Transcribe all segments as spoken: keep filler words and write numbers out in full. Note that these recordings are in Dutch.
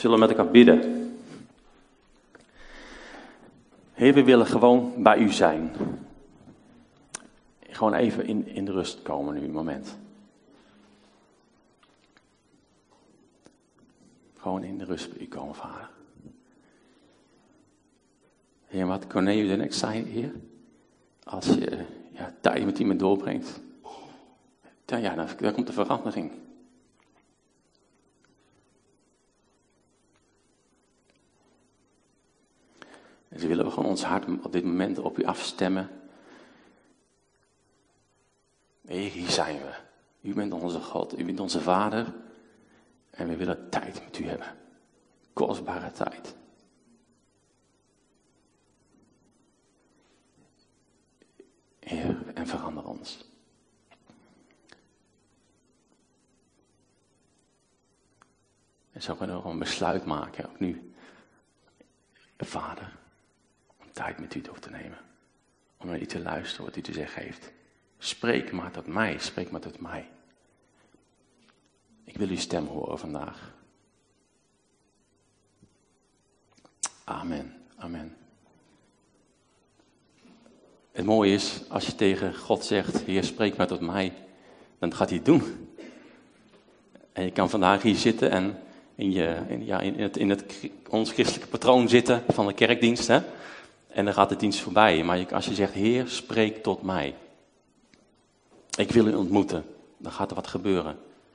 Zullen we met elkaar bidden? Heer, we willen gewoon bij u zijn. Gewoon even in, in de rust komen nu, een moment. Gewoon in de rust bij u komen, Vader. Heer, wat Cornelius en ik zei, Heer, als je ja, tijd met iemand doorbrengt, dan, ja, dan, dan komt de verandering. En dus willen we gewoon ons hart op dit moment op u afstemmen. Heer, hier zijn we. U bent onze God, u bent onze Vader. En we willen tijd met u hebben. Kostbare tijd. Heer, en verander ons. En zo kunnen we gewoon een besluit maken, ook nu. Vader, om tijd met u door te nemen. Om naar u te luisteren wat u te zeggen heeft. Spreek maar tot mij, spreek maar tot mij. Ik wil uw stem horen vandaag. Amen, amen. Het mooie is, als je tegen God zegt, Heer, spreek maar tot mij, dan gaat hij het doen. En je kan vandaag hier zitten en in, je, in, ja, in, het, in het, ons christelijke patroon zitten van de kerkdienst. Hè? En dan gaat de dienst voorbij. Maar je, als je zegt, Heer, spreek tot mij. Ik wil u ontmoeten. Dan gaat er wat gebeuren.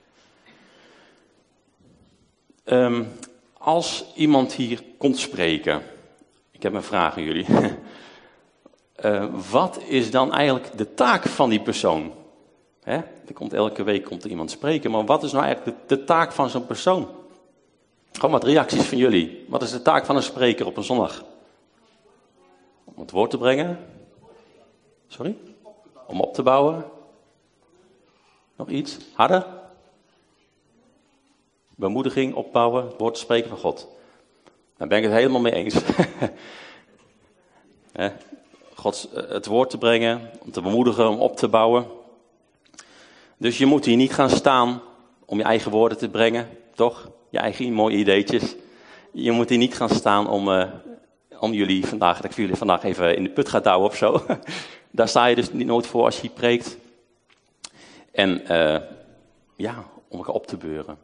Um, als iemand hier komt spreken. Ik heb een vraag aan jullie. uh, wat is dan eigenlijk de taak van die persoon? Hè? Er komt elke week komt er iemand spreken. Maar wat is nou eigenlijk de, de taak van zo'n persoon? Gewoon wat reacties van jullie. Wat is de taak van een spreker op een zondag? Om het woord te brengen? Sorry? Om op te bouwen? Nog iets? Harder? Bemoediging, opbouwen, het woord te spreken van God. Daar ben ik het helemaal mee eens. God, het woord te brengen, om te bemoedigen, om op te bouwen. Dus je moet hier niet gaan staan om je eigen woorden te brengen, toch? Je eigen mooie ideetjes. Je moet hier niet gaan staan om, uh, om jullie vandaag, dat ik jullie vandaag even in de put ga douwen of zo. Daar sta je dus niet nooit voor als je hier preekt. En uh, ja, om elkaar op te beuren.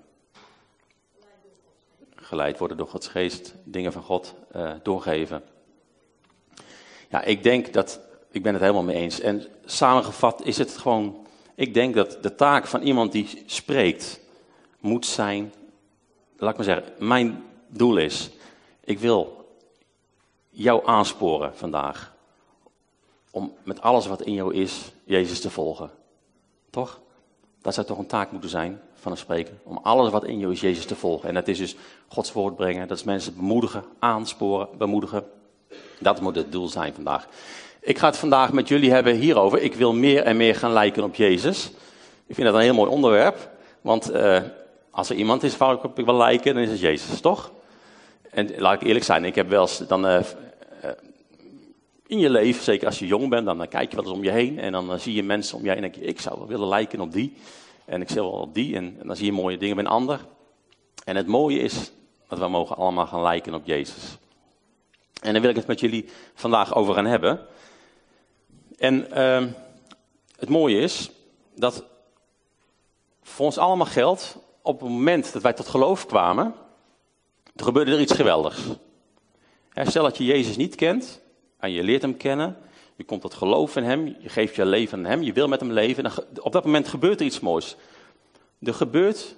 Geleid worden door Gods geest, dingen van God uh, doorgeven. Ja, ik denk dat, ik ben het helemaal mee eens. En samengevat is het gewoon, ik denk dat de taak van iemand die spreekt, moet zijn, laat ik maar zeggen, mijn doel is, ik wil jou aansporen vandaag, om met alles wat in jou is, Jezus te volgen. Toch? Dat zou toch een taak moeten zijn van een spreker, om alles wat in jou is, Jezus te volgen. En dat is dus Gods woord brengen, dat is mensen bemoedigen, aansporen, bemoedigen. Dat moet het doel zijn vandaag. Ik ga het vandaag met jullie hebben hierover. Ik wil meer en meer gaan lijken op Jezus. Ik vind dat een heel mooi onderwerp, want uh, als er iemand is waar ik op wil lijken, dan is het Jezus, toch? En laat ik eerlijk zijn, ik heb wel eens dan uh, uh, in je leven, zeker als je jong bent, dan, dan kijk je wel eens om je heen en dan uh, zie je mensen om je heen en denk je, ik zou wel willen lijken op die. En ik zie wel op die en, en dan zie je mooie dingen bij een ander. En het mooie is dat we mogen allemaal gaan lijken op Jezus. En daar wil ik het met jullie vandaag over gaan hebben. En uh, het mooie is dat voor ons allemaal geldt, op het moment dat wij tot geloof kwamen, er gebeurde er iets geweldigs. Stel dat je Jezus niet kent en je leert hem kennen, je komt tot geloof in hem, je geeft je leven aan hem, je wil met hem leven. Dan, op dat moment gebeurt er iets moois. Er gebeurt,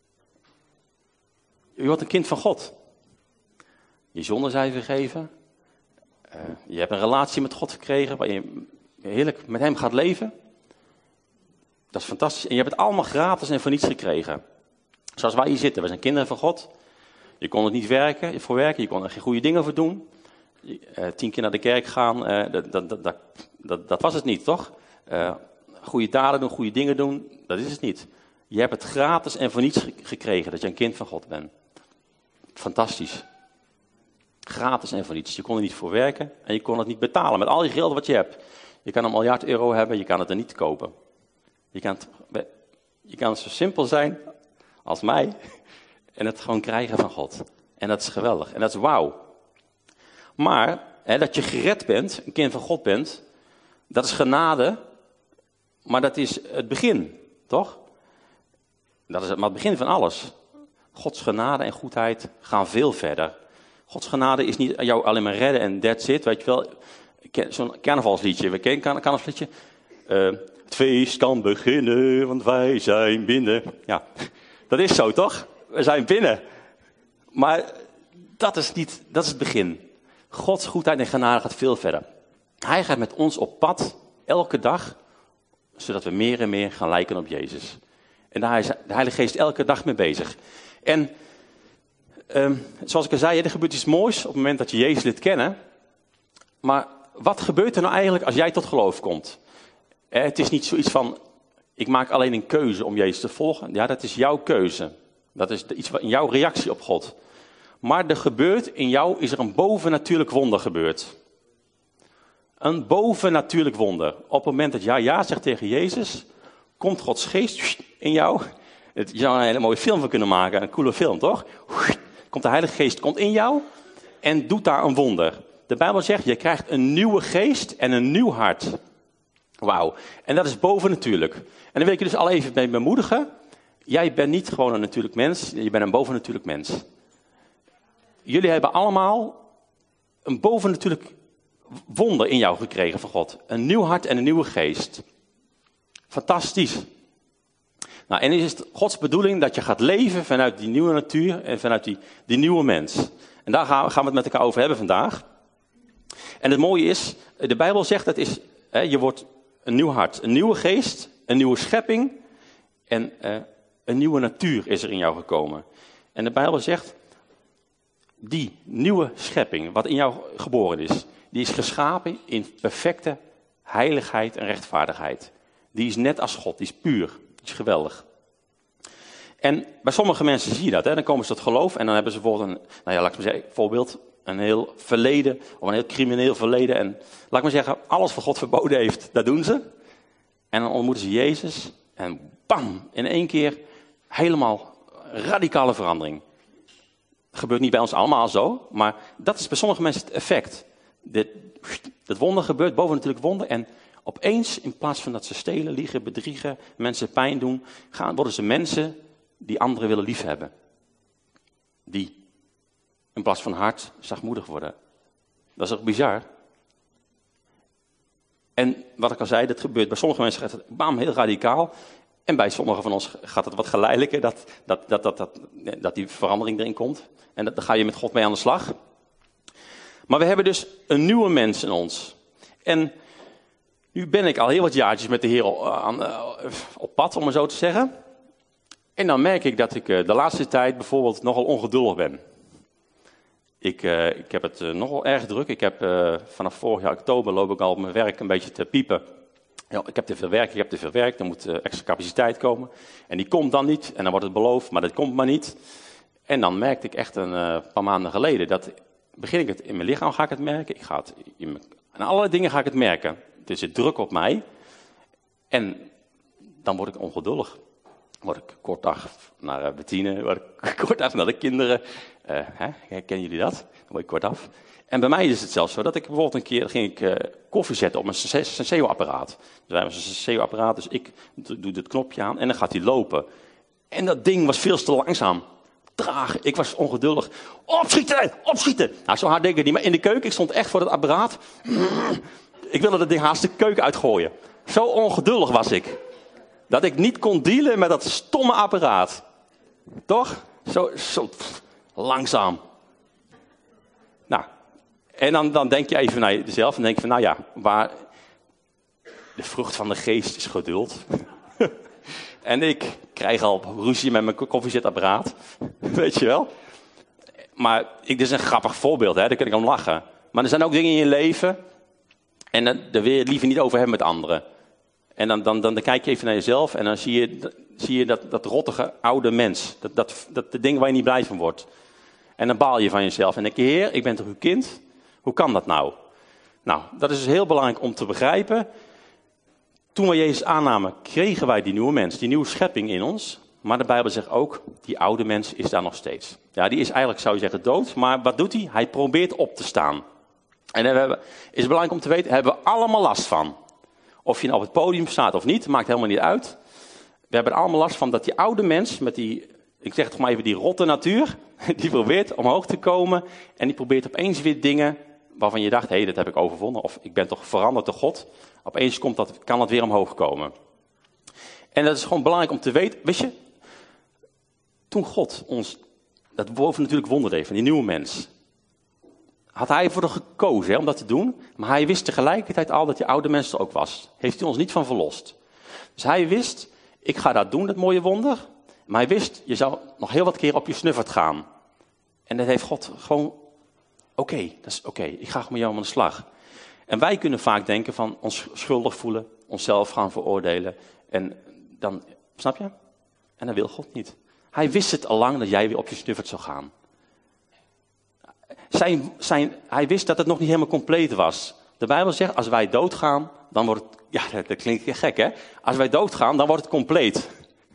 je wordt een kind van God. Je zonden zijn vergeven. Uh, je hebt een relatie met God gekregen waar je heerlijk met hem gaat leven. Dat is fantastisch. En je hebt het allemaal gratis en voor niets gekregen. Zoals wij hier zitten, we zijn kinderen van God. Je kon het niet werken, voor werken, je kon er geen goede dingen voor doen. Uh, tien keer naar de kerk gaan, uh, dat, dat, dat, dat, dat, dat was het niet, toch? Uh, goede daden doen, goede dingen doen, dat is het niet. Je hebt het gratis en voor niets gekregen, dat je een kind van God bent. Fantastisch. Gratis en voor niets. Je kon er niet voor werken en je kon het niet betalen met al die geld wat je hebt. Je kan een miljard euro hebben, je kan het er niet kopen. Je kan het, je kan het zo simpel zijn als mij en het gewoon krijgen van God. En dat is geweldig. En dat is wauw. Maar hè, dat je gered bent, een kind van God bent, dat is genade. Maar dat is het begin, toch? Dat is het, maar het begin van alles. Gods genade en goedheid gaan veel verder. Gods genade is niet jou alleen maar redden en that's it. Weet je wel, zo'n carnavalsliedje. We kennen een carnavalsliedje. Uh, het feest kan beginnen, want wij zijn binnen. Ja, dat is zo, toch? We zijn binnen. Maar dat is niet, dat is het begin. Gods goedheid en genade gaat veel verder. Hij gaat met ons op pad, elke dag, zodat we meer en meer gaan lijken op Jezus. En daar is de Heilige Geest elke dag mee bezig. En um, zoals ik al zei, er gebeurt iets moois op het moment dat je Jezus leert kennen. Maar wat gebeurt er nou eigenlijk als jij tot geloof komt? Eh, het is niet zoiets van, ik maak alleen een keuze om Jezus te volgen. Ja, dat is jouw keuze. Dat is iets in jouw reactie op God. Maar er gebeurt, in jou is er een bovennatuurlijk wonder gebeurd. Een bovennatuurlijk wonder. Op het moment dat jij ja zegt tegen Jezus, komt Gods geest in jou. Je zou een hele mooie film van kunnen maken, een coole film, toch? Komt de Heilige Geest komt in jou en doet daar een wonder. De Bijbel zegt, je krijgt een nieuwe geest en een nieuw hart. Wauw. En dat is bovennatuurlijk. En dan wil ik je dus al even mee bemoedigen. Jij bent niet gewoon een natuurlijk mens, je bent een bovennatuurlijk mens. Jullie hebben allemaal een bovennatuurlijk wonder in jou gekregen van God. Een nieuw hart en een nieuwe geest. Fantastisch. Nou, en is het Gods bedoeling dat je gaat leven vanuit die nieuwe natuur en vanuit die, die nieuwe mens. En daar gaan we, gaan we het met elkaar over hebben vandaag. En het mooie is, de Bijbel zegt dat is, hè, je wordt een nieuw hart, een nieuwe geest, een nieuwe schepping en uh, een nieuwe natuur is er in jou gekomen. En de Bijbel zegt, die nieuwe schepping, wat in jou geboren is, die is geschapen in perfecte heiligheid en rechtvaardigheid. Die is net als God, die is puur, die is geweldig. En bij sommige mensen zie je dat, hè? Dan komen ze tot geloof en dan hebben ze bijvoorbeeld een, nou ja, laat ik maar zeggen, bijvoorbeeld een heel verleden, of een heel crimineel verleden. En laat ik maar zeggen, alles wat God verboden heeft, dat doen ze. En dan ontmoeten ze Jezus en bam, in één keer helemaal radicale verandering. Dat gebeurt niet bij ons allemaal zo, maar dat is bij sommige mensen het effect. Dit, het wonder gebeurt, bovennatuurlijk wonder. En opeens, in plaats van dat ze stelen, liegen, bedriegen, mensen pijn doen, gaan, worden ze mensen die anderen willen liefhebben. Die in plaats van hard zachtmoedig worden. Dat is ook bizar. En wat ik al zei, dat gebeurt bij sommige mensen gaat het bam, heel radicaal. En bij sommigen van ons gaat het wat geleidelijker, dat, dat, dat, dat, dat, dat die verandering erin komt. En dat, daar ga je met God mee aan de slag. Maar we hebben dus een nieuwe mens in ons. En nu ben ik al heel wat jaartjes met de Heer aan, uh, op pad, om maar zo te zeggen. En dan merk ik dat ik uh, de laatste tijd bijvoorbeeld nogal ongeduldig ben. Ik, uh, ik heb het uh, nogal erg druk. Ik heb uh, vanaf vorig jaar oktober loop ik al op mijn werk een beetje te piepen. Ja, ik heb te veel werk, ik heb te veel werk, er moet uh, extra capaciteit komen. En die komt dan niet, en dan wordt het beloofd, maar dat komt maar niet. En dan merkte ik echt een uh, paar maanden geleden, dat begin ik het in mijn lichaam ga ik het merken. Ik ga het in mijn, en allerlei dingen ga ik het merken. Er zit druk op mij. En dan word ik ongeduldig. Word ik kortaf naar uh, Bettine, word ik kortaf naar de kinderen. Uh, hè? Herkennen jullie dat? Dan word ik kortaf. En bij mij is het zelfs zo dat ik bijvoorbeeld een keer ging ik uh, koffie zetten op een Senseo-apparaat. Dus wij hebben een Senseo-apparaat, dus ik doe dit knopje aan en dan gaat hij lopen. En dat ding was veel te langzaam. Traag, ik was ongeduldig. Opschieten, opschieten! Nou, zo hard denk ik niet, maar in de keuken, ik stond echt voor het apparaat. Ik wilde dat ding haast de keuken uitgooien. Zo ongeduldig was ik. Dat ik niet kon dealen met dat stomme apparaat. Toch? Zo, zo pff, langzaam. Nou, en dan, dan denk je even naar jezelf en denk je van, nou ja, waar de vrucht van de geest is geduld. En ik krijg al ruzie met mijn koffiezetapparaat. Weet je wel? Maar ik, dit is een grappig voorbeeld, hè? Daar kun ik om lachen. Maar er zijn ook dingen in je leven en daar wil je het liever niet over hebben met anderen. En dan, dan, dan, dan kijk je even naar jezelf en dan zie je, zie je dat, dat rottige oude mens. Dat, dat, dat de ding waar je niet blij van wordt. En dan baal je van jezelf. En dan denk je, Heer, ik ben toch uw kind? Hoe kan dat nou? Nou, dat is dus heel belangrijk om te begrijpen. Toen we Jezus aannamen, kregen wij die nieuwe mens, die nieuwe schepping in ons. Maar de Bijbel zegt ook, die oude mens is daar nog steeds. Ja, die is eigenlijk, zou je zeggen, dood. Maar wat doet hij? Hij probeert op te staan. En daar is het belangrijk om te weten, hebben we allemaal last van. Of je nou op het podium staat of niet, maakt helemaal niet uit. We hebben er allemaal last van dat die oude mens met die, ik zeg het maar even, die rotte natuur, die probeert omhoog te komen. En die probeert opeens weer dingen waarvan je dacht, hé, hey, dat heb ik overwonnen. Of ik ben toch veranderd door God. Opeens komt dat, kan dat weer omhoog komen. En dat is gewoon belangrijk om te weten. Weet je, toen God ons dat boven natuurlijk wonder deed van die nieuwe mens, had hij ervoor gekozen hè, om dat te doen. Maar hij wist tegelijkertijd al dat die oude mens er ook was. Heeft hij ons niet van verlost. Dus hij wist, ik ga dat doen, dat mooie wonder. Maar hij wist, je zou nog heel wat keer op je snuffert gaan. En dat heeft God gewoon, oké, okay, dat is oké, okay, ik ga met jou aan de slag. En wij kunnen vaak denken van ons schuldig voelen, onszelf gaan veroordelen. En dan, snap je? En dat wil God niet. Hij wist het al lang dat jij weer op je snuffert zou gaan. Zijn, zijn, hij wist dat het nog niet helemaal compleet was. De Bijbel zegt, als wij doodgaan, dan wordt het, ja, dat, dat klinkt gek hè. Als wij doodgaan, dan wordt het compleet.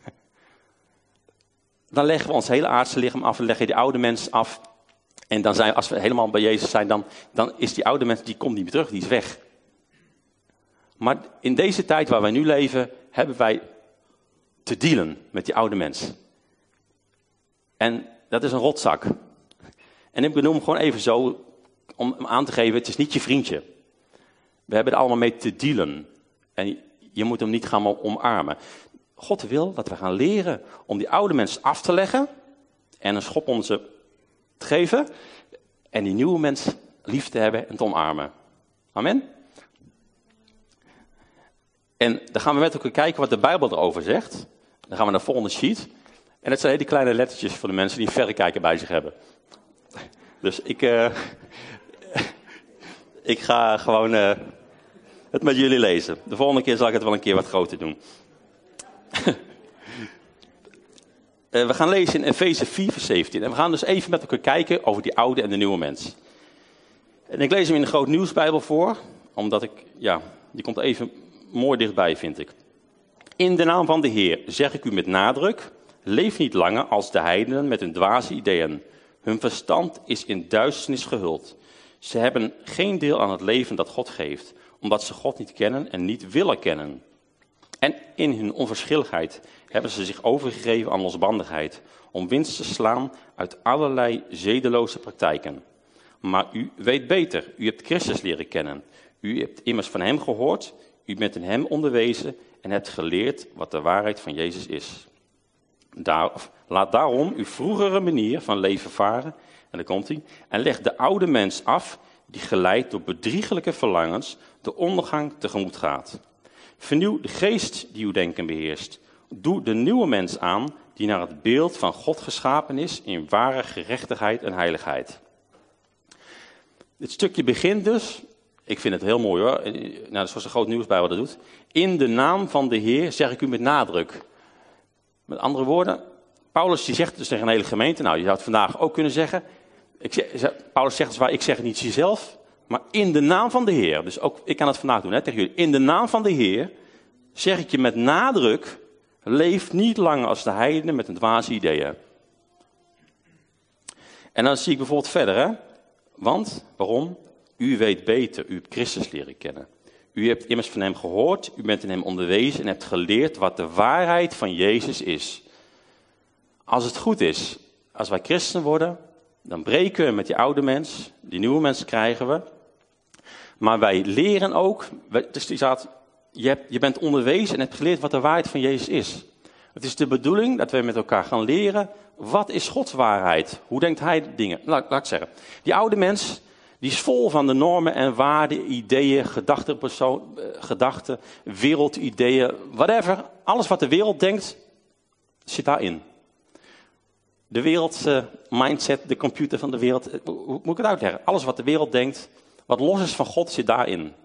Dan leggen we ons hele aardse lichaam af, dan leggen die oude mens af. En dan zijn, als we helemaal bij Jezus zijn, dan, dan is die oude mens, die komt niet meer terug, die is weg. Maar in deze tijd waar wij nu leven, hebben wij te dealen met die oude mens. En dat is een rotzak. En ik benoem hem gewoon even zo, om hem aan te geven, het is niet je vriendje. We hebben er allemaal mee te dealen. En je moet hem niet gaan omarmen. God wil dat we gaan leren om die oude mens af te leggen en een schop onder ze te geven. En die nieuwe mens lief te hebben en te omarmen. Amen. En dan gaan we met elkaar kijken wat de Bijbel erover zegt. Dan gaan we naar de volgende sheet. En dat zijn hele kleine lettertjes voor de mensen die een verrekijker bij zich hebben. Dus ik, uh, ik ga gewoon uh, het met jullie lezen. De volgende keer zal ik het wel een keer wat groter doen. uh, we gaan lezen in Efeze vier vers zeventien. En we gaan dus even met elkaar kijken over die oude en de nieuwe mens. En ik lees hem in de Groot Nieuwsbijbel voor. Omdat ik, ja, die komt even mooi dichtbij vind ik. In de naam van de Heer zeg ik u met nadruk. Leef niet langer als de heidenen met hun dwaze ideeën. Hun verstand is in duisternis gehuld. Ze hebben geen deel aan het leven dat God geeft, omdat ze God niet kennen en niet willen kennen. En in hun onverschilligheid hebben ze zich overgegeven aan losbandigheid, om winst te slaan uit allerlei zedeloze praktijken. Maar u weet beter, u hebt Christus leren kennen. U hebt immers van hem gehoord, u bent in hem onderwezen en hebt geleerd wat de waarheid van Jezus is. Daar, laat daarom uw vroegere manier van leven varen, en daar komt hij, en leg de oude mens af, die geleid door bedriegelijke verlangens de ondergang tegemoet gaat. Vernieuw de geest die uw denken beheerst. Doe de nieuwe mens aan, die naar het beeld van God geschapen is, in ware gerechtigheid en heiligheid. Dit stukje begint dus, ik vind het heel mooi hoor, nou, zoals de Groot Nieuwsbijbel dat doet. In de naam van de Heer zeg ik u met nadruk. Met andere woorden, Paulus die zegt dus tegen een hele gemeente, nou je zou het vandaag ook kunnen zeggen. Ik zeg, Paulus zegt zwaar, ik zeg het niet zelf, maar in de naam van de Heer. Dus ook, ik kan het vandaag doen hè, tegen jullie. In de naam van de Heer zeg ik je met nadruk, leef niet langer als de heidenen met een dwaze ideeën. En dan zie ik bijvoorbeeld verder, hè. Want, waarom? U weet beter, u hebt Christus leren kennen. U hebt immers van hem gehoord, u bent in hem onderwezen en hebt geleerd wat de waarheid van Jezus is. Als het goed is, als wij christen worden, dan breken we met die oude mens, die nieuwe mens krijgen we. Maar wij leren ook, dus die staat, je, hebt, je bent onderwezen en hebt geleerd wat de waarheid van Jezus is. Het is de bedoeling dat we met elkaar gaan leren, wat is Gods waarheid? Hoe denkt hij dingen? Laat, laat ik zeggen, die oude mens, die is vol van de normen en waarden, ideeën, gedachten, persoon, gedachten, wereldideeën, whatever. Alles wat de wereld denkt, zit daarin. De wereldse mindset, de computer van de wereld, hoe moet ik het uitleggen? Alles wat de wereld denkt, wat los is van God, zit daarin.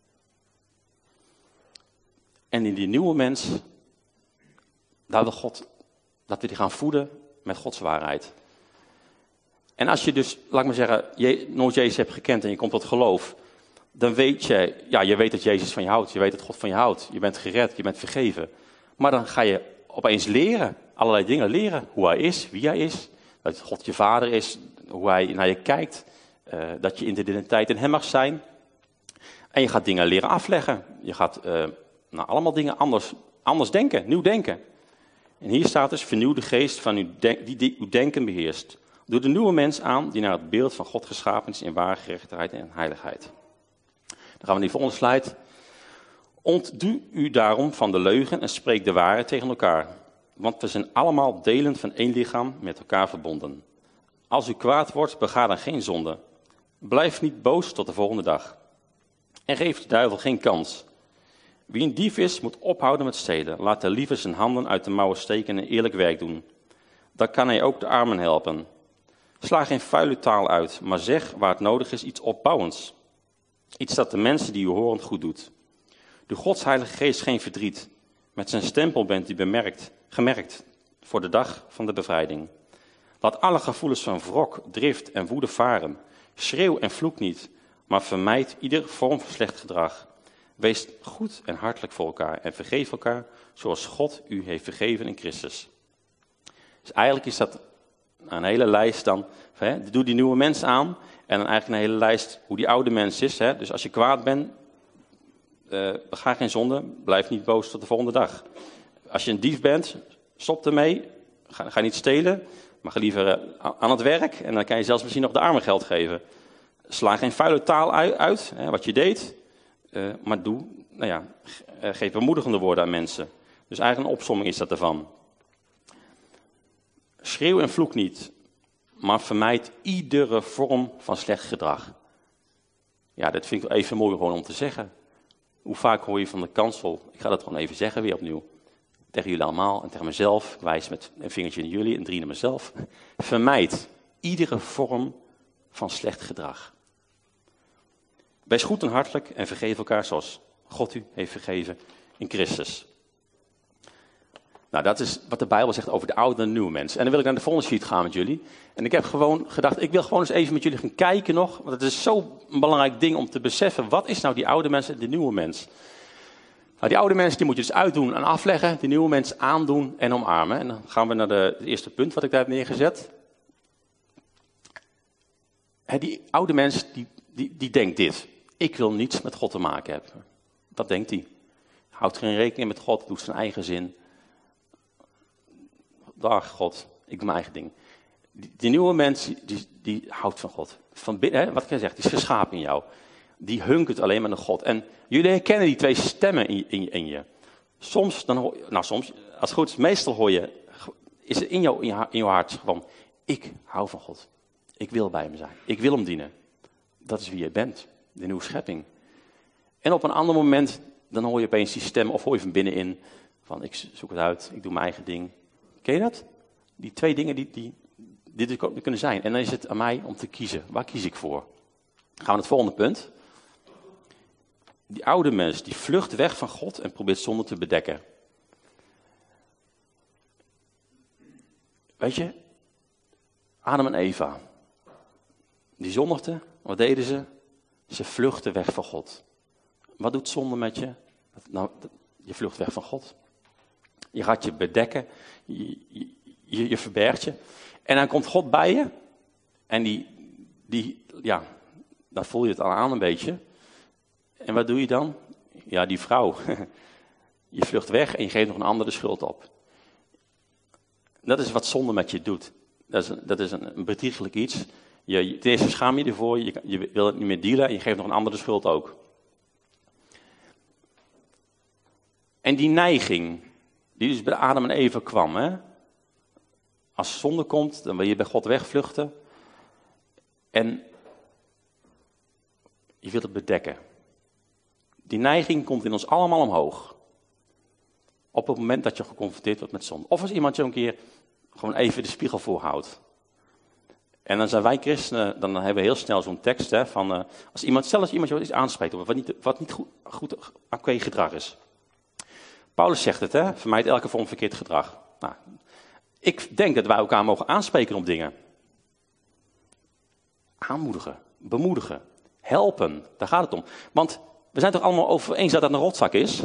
En in die nieuwe mens, daar wil God, dat we die gaan voeden met Gods waarheid. En als je dus, laat ik maar zeggen, je, nooit Jezus hebt gekend en je komt tot geloof, dan weet je, ja, je weet dat Jezus van je houdt, je weet dat God van je houdt, je bent gered, je bent vergeven. Maar dan ga je opeens leren, allerlei dingen leren, hoe hij is, wie hij is. Dat God je vader is, hoe hij naar je kijkt. Uh, dat je identiteit in hem mag zijn. En je gaat dingen leren afleggen. Je gaat uh, nou, allemaal dingen anders, anders denken, nieuw denken. En hier staat dus, vernieuw de geest van uw denk, die, die uw denken beheerst. Doe de nieuwe mens aan die naar het beeld van God geschapen is in ware gerechtigheid en heiligheid. Dan gaan we naar die volgende slide. Ontdoe u daarom van de leugen en spreek de waarheid tegen elkaar. Want we zijn allemaal delen van één lichaam met elkaar verbonden. Als u kwaad wordt, bega dan geen zonde. Blijf niet boos tot de volgende dag. En geef de duivel geen kans. Wie een dief is, moet ophouden met stelen. Laat de lieve zijn handen uit de mouwen steken en eerlijk werk doen. Dan kan hij ook de armen helpen. Sla geen vuile taal uit, maar zeg waar het nodig is iets opbouwends. Iets dat de mensen die u horen goed doet. Doe Gods Heilige Geest geen verdriet. Met zijn stempel bent u bemerkt, gemerkt voor de dag van de bevrijding. Laat alle gevoelens van wrok, drift en woede varen. Schreeuw en vloek niet, maar vermijd iedere vorm van slecht gedrag. Wees goed en hartelijk voor elkaar en vergeef elkaar zoals God u heeft vergeven in Christus. Dus eigenlijk is dat een hele lijst dan, hè, doe die nieuwe mens aan en dan eigenlijk een hele lijst hoe die oude mens is. Hè. Dus als je kwaad bent, uh, ga geen zonde, blijf niet boos tot de volgende dag. Als je een dief bent, stop ermee, ga, ga niet stelen, maar ga liever uh, aan het werk en dan kan je zelfs misschien nog de armen geld geven. Sla geen vuile taal uit, uit hè, wat je deed, uh, maar doe, nou ja, geef bemoedigende woorden aan mensen. Dus eigenlijk een opsomming is dat ervan. Schreeuw en vloek niet, maar vermijd iedere vorm van slecht gedrag. Ja, dat vind ik wel even mooi gewoon om te zeggen. Hoe vaak hoor je van de kansel, ik ga dat gewoon even zeggen weer opnieuw, tegen jullie allemaal en tegen mezelf, ik wijs met een vingertje naar jullie en drie naar mezelf. Vermijd iedere vorm van slecht gedrag. Wees goed en hartelijk en vergeef elkaar zoals God u heeft vergeven in Christus. Nou, dat is wat de Bijbel zegt over de oude en de nieuwe mens. En dan wil ik naar de volgende sheet gaan met jullie. En ik heb gewoon gedacht, ik wil gewoon eens even met jullie gaan kijken nog. Want het is zo'n belangrijk ding om te beseffen, wat is nou die oude mens en de nieuwe mens? Nou, die oude mens die moet je dus uitdoen en afleggen. Die nieuwe mens aandoen en omarmen. En dan gaan we naar de, het eerste punt wat ik daar heb neergezet. He, die oude mens, die, die, die denkt dit. Ik wil niets met God te maken hebben. Dat denkt hij. Houdt geen rekening met God, doet zijn eigen zin. Dag God, ik doe mijn eigen ding. Die, die nieuwe mens, die, die houdt van God. Van binnen, hè, wat ik zeg, die is geschapen in jou. Die hunkert alleen maar naar God. En jullie herkennen die twee stemmen in, in, in je. Soms, dan hoor je, nou soms, als het goed is, meestal hoor je, is het in jou, in, jou, in jouw hart van, ik hou van God. Ik wil bij hem zijn. Ik wil hem dienen. Dat is wie je bent, de nieuwe schepping. En op een ander moment, dan hoor je opeens die stem, of hoor je van binnenin, van ik zoek het uit, ik doe mijn eigen ding. Ken je dat? Die twee dingen die, die, die er kunnen zijn. En dan is het aan mij om te kiezen. Waar kies ik voor? Dan gaan we naar het volgende punt. Die oude mens, die vlucht weg van God en probeert zonde te bedekken. Weet je, Adam en Eva, die zondigden, wat deden ze? Ze vluchtten weg van God. Wat doet zonde met je? Nou, je vlucht weg van God. Je gaat je bedekken, je, je, je verbergt je. En dan komt God bij je. En die, die, ja, dan voel je het al aan een beetje. En wat doe je dan? Ja, die vrouw. Je vlucht weg en je geeft nog een ander de schuld op. Dat is wat zonde met je doet. Dat is, dat is een, een bedriegelijk iets. Je, ten eerste schaam je ervoor, je, je wil het niet meer dealen en je geeft nog een ander de schuld ook. En die neiging, die dus bij Adam en Eva kwam, hè? Als zonde komt, dan wil je bij God wegvluchten. En je wilt het bedekken. Die neiging komt in ons allemaal omhoog. Op het moment dat je geconfronteerd wordt met zonde. Of als iemand je een keer gewoon even de spiegel voorhoudt. En dan zijn wij christenen, dan hebben we heel snel zo'n tekst, hè, van uh, als iemand, zelfs iemand je iets aanspreekt, wat niet, wat niet goed, goed oké gedrag is. Paulus zegt het, hè, vermijd elke vorm verkeerd gedrag. Nou, ik denk dat wij elkaar mogen aanspreken op dingen. Aanmoedigen, bemoedigen, helpen, daar gaat het om. Want we zijn toch allemaal over eens dat dat een rotzak is?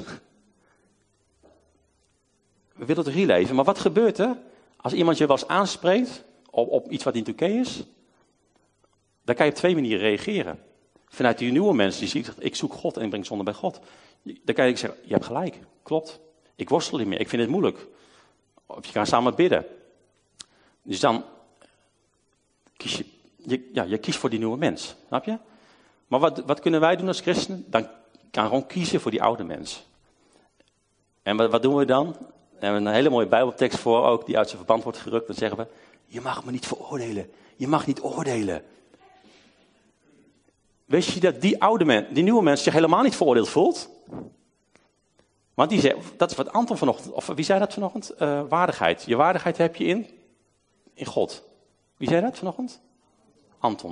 We willen toch hier leven, maar wat gebeurt er als iemand je wel eens aanspreekt op, op iets wat niet oké is, dan kan je op twee manieren reageren. Vanuit die nieuwe mensen die zegt, ik zoek God en ik breng zonde bij God. Dan kan je zeggen, je hebt gelijk, klopt. Ik worstel niet meer, ik vind het moeilijk. Of je kan samen bidden. Dus dan kies je, je, ja, je kiest voor die nieuwe mens, snap je? Maar wat, wat kunnen wij doen als christenen? Dan kan gewoon kiezen voor die oude mens. En wat, wat doen we dan? We hebben een hele mooie bijbeltekst voor ook, die uit zijn verband wordt gerukt. Dan zeggen we, je mag me niet veroordelen. Je mag niet oordelen. Weet je dat die oude mens, die nieuwe mens zich helemaal niet veroordeeld voelt? Want die zei, dat is wat Anton vanochtend, of wie zei dat vanochtend? Uh, waardigheid. Je waardigheid heb je in, in God. Wie zei dat vanochtend? Anton.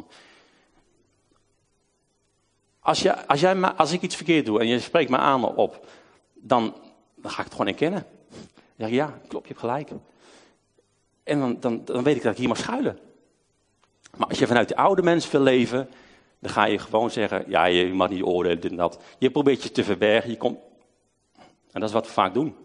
Als, je, als, jij, als ik iets verkeerd doe en je spreekt me aan op, dan, dan ga ik het gewoon erkennen. Dan zeg ik, ja, klopt, je hebt gelijk. En dan, dan, dan weet ik dat ik hier mag schuilen. Maar als je vanuit de oude mens wil leven, dan ga je gewoon zeggen, ja, je mag niet oordelen, dit en dat. Je probeert je te verbergen, je komt... En dat is wat we vaak doen.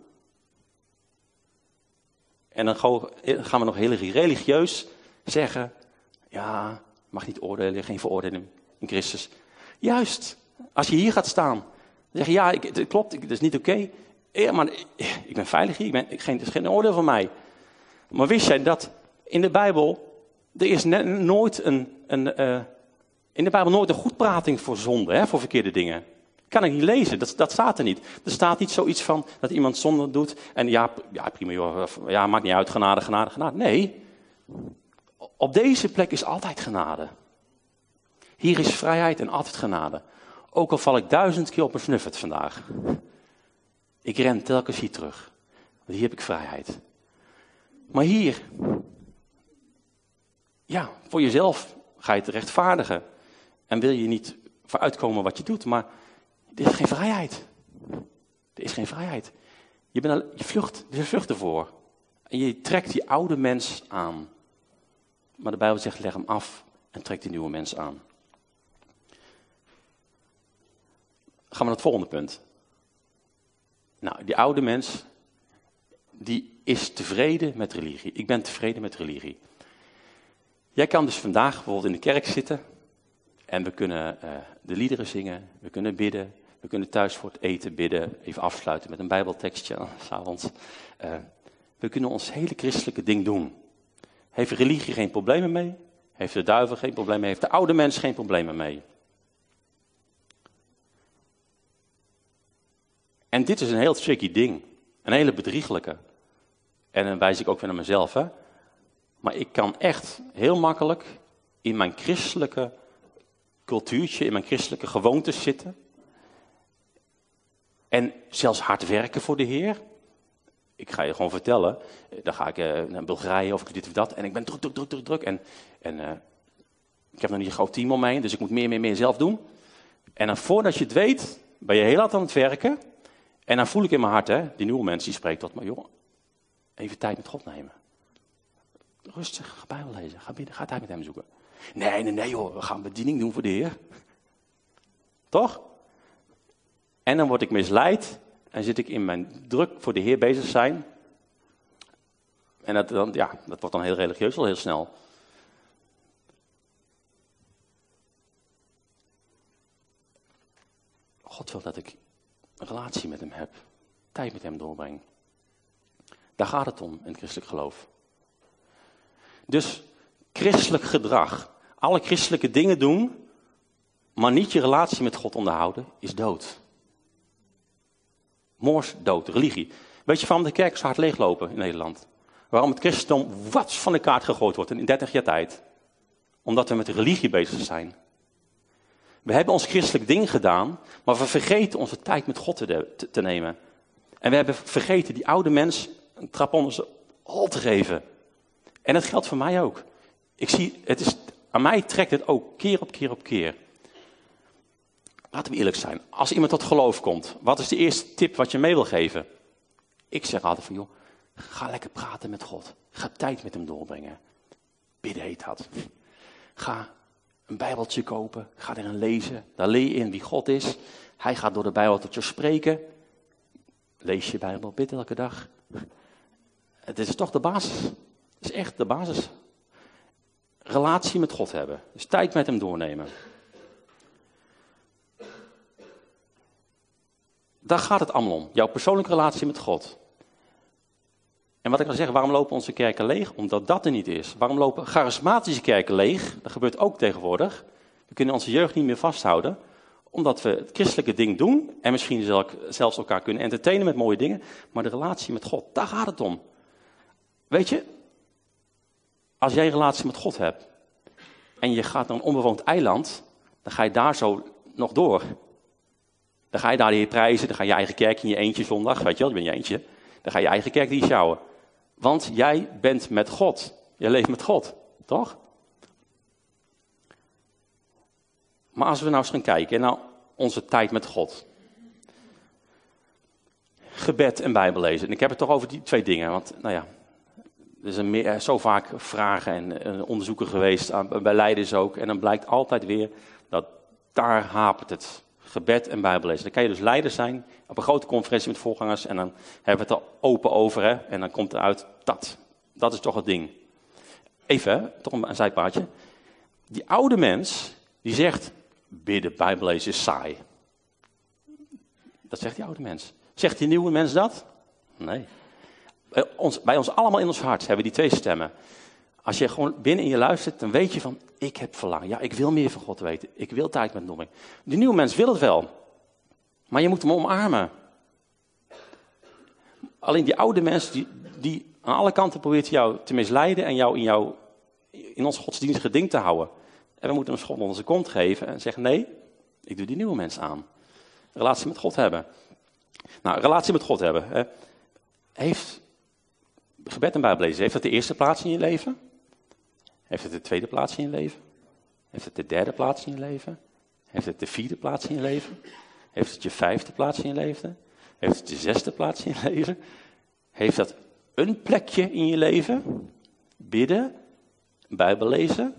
En dan gaan we nog heel religieus zeggen, ja, mag niet oordelen, geen veroordeling in Christus. Juist, als je hier gaat staan, dan zeg je, ja, ik, het klopt, het is niet oké. Okay. Ja, maar ik ben veilig hier, ik ben, ik, geen, het is geen oordeel van mij. Maar wist jij dat in de Bijbel, er is ne, nooit een, een uh, in de Bijbel nooit een goedprating voor zonde, hè, voor verkeerde dingen. Kan ik niet lezen, dat, dat staat er niet. Er staat niet zoiets van dat iemand zonde doet en ja, ja prima, joh, ja, maakt niet uit, genade, genade, genade. Nee, op deze plek is altijd genade. Hier is vrijheid en altijd genade. Ook al val ik duizend keer op mijn snuffert vandaag. Ik ren telkens hier terug. Want hier heb ik vrijheid. Maar hier, ja, voor jezelf ga je het rechtvaardigen. En wil je niet vooruitkomen wat je doet, maar er is geen vrijheid. Er is geen vrijheid. Je, bent al, je vlucht, je vlucht ervoor. En je trekt die oude mens aan. Maar de Bijbel zegt, leg hem af en trek die nieuwe mens aan. Gaan we naar het volgende punt. Nou, die oude mens, die is tevreden met religie. Ik ben tevreden met religie. Jij kan dus vandaag bijvoorbeeld in de kerk zitten en we kunnen uh, de liederen zingen, we kunnen bidden, we kunnen thuis voor het eten bidden, even afsluiten met een bijbeltekstje, 's avonds. Uh, we kunnen ons hele christelijke ding doen. Heeft religie geen problemen mee? Heeft de duivel geen problemen mee? Heeft de oude mens geen problemen mee? En dit is een heel tricky ding. Een hele bedrieglijke. En dan wijs ik ook weer naar mezelf. Hè? Maar ik kan echt heel makkelijk in mijn christelijke cultuurtje, in mijn christelijke gewoontes zitten. En zelfs hard werken voor de Heer. Ik ga je gewoon vertellen. Dan ga ik uh, naar Bulgarije of ik dit of dat. En ik ben druk, druk, druk, druk, druk. En, en uh, ik heb nog niet een groot team om mij heen. Dus ik moet meer, meer, meer zelf doen. En dan voordat je het weet, ben je heel hard aan het werken. En dan voel ik in mijn hart, hè, die nieuwe mens die spreekt tot me, joh, even tijd met God nemen. Rustig, ga Bijbel lezen, ga bidden, ga tijd met hem zoeken. Nee, nee, nee joh, we gaan bediening doen voor de Heer. Toch? En dan word ik misleid en zit ik in mijn druk voor de Heer bezig zijn. En dat, dan, ja, dat wordt dan heel religieus al heel snel. God wil dat ik een relatie met hem heb, tijd met hem doorbreng. Daar gaat het om in het christelijk geloof. Dus christelijk gedrag, alle christelijke dingen doen, maar niet je relatie met God onderhouden, is dood. Moors dood, religie. Weet je waarom de kerk zo hard leeglopen in Nederland? Waarom het christendom wat van de kaart gegooid wordt in dertig jaar tijd? Omdat we met de religie bezig zijn. We hebben ons christelijk ding gedaan, maar we vergeten onze tijd met God te, de, te, te nemen. En we hebben vergeten die oude mens een trap onder zijn hol te geven. En dat geldt voor mij ook. Ik zie, het is, aan mij trekt het ook keer op keer op keer. Laten we eerlijk zijn. Als iemand tot geloof komt, wat is de eerste tip wat je mee wil geven? Ik zeg altijd van, joh, ga lekker praten met God. Ga tijd met hem doorbrengen. Bidden heet dat. Ga een bijbeltje kopen, ga erin lezen. Daar leer je in wie God is. Hij gaat door de Bijbel tot je spreken. Lees je Bijbel, bid elke dag. Het is toch de basis. Het is echt de basis. relatie met God hebben. Dus tijd met hem doornemen. Daar gaat het allemaal om. Jouw persoonlijke relatie met God. En wat ik al zeg, waarom lopen onze kerken leeg? Omdat dat er niet is. Waarom lopen charismatische kerken leeg? Dat gebeurt ook tegenwoordig. We kunnen onze jeugd niet meer vasthouden. Omdat we het christelijke ding doen. En misschien zelfs elkaar kunnen entertainen met mooie dingen. Maar de relatie met God, daar gaat het om. Weet je, als jij een relatie met God hebt. En je gaat naar een onbewoond eiland. Dan ga je daar zo nog door. Dan ga je daar de Heer prijzen. Dan ga je je eigen kerk in je eentje zondag. Weet je wel, je bent je eentje. Dan ga je je eigen kerk die sjouwen. Want jij bent met God. Je leeft met God, toch? Maar als we nou eens gaan kijken naar onze tijd met God. Gebed en Bijbellezen. En ik heb het toch over die twee dingen. Want, nou ja, er zijn meer, zo vaak vragen en, en onderzoeken geweest, aan, bij leiders ook. En dan blijkt altijd weer dat daar hapert het. Gebed en Bijbellezen. Dan kan je dus leider zijn op een grote conferentie met voorgangers. En dan hebben we het er open over. Hè, en dan komt eruit dat. Dat is toch het ding. Even, hè, toch een, een zijpaadje. Die oude mens, die zegt, bidden, Bijbellezen is saai. Dat zegt die oude mens. Zegt die nieuwe mens dat? Nee. Bij ons, bij ons allemaal in ons hart hebben we die twee stemmen. Als je gewoon binnen in je luistert, dan weet je van, ik heb verlangen. Ja, ik wil meer van God weten. Ik wil tijd met noeming. Die nieuwe mens wil het wel. Maar je moet hem omarmen. Alleen die oude mens, die, die aan alle kanten probeert jou te misleiden en jou in, jou, in ons godsdienstige ding te houden. En we moeten hem schot onder zijn kont geven en zeggen, nee, ik doe die nieuwe mens aan. Relatie met God hebben. Nou, relatie met God hebben. Hè. Heeft gebed en Bijbellezen, heeft dat de eerste plaats in je leven? Heeft het de tweede plaats in je leven? Heeft het de derde plaats in je leven? Heeft het de vierde plaats in je leven? Heeft het je vijfde plaats in je leven? Heeft het je zesde plaats in je leven? Heeft dat een plekje in je leven? Bidden, Bijbellezen.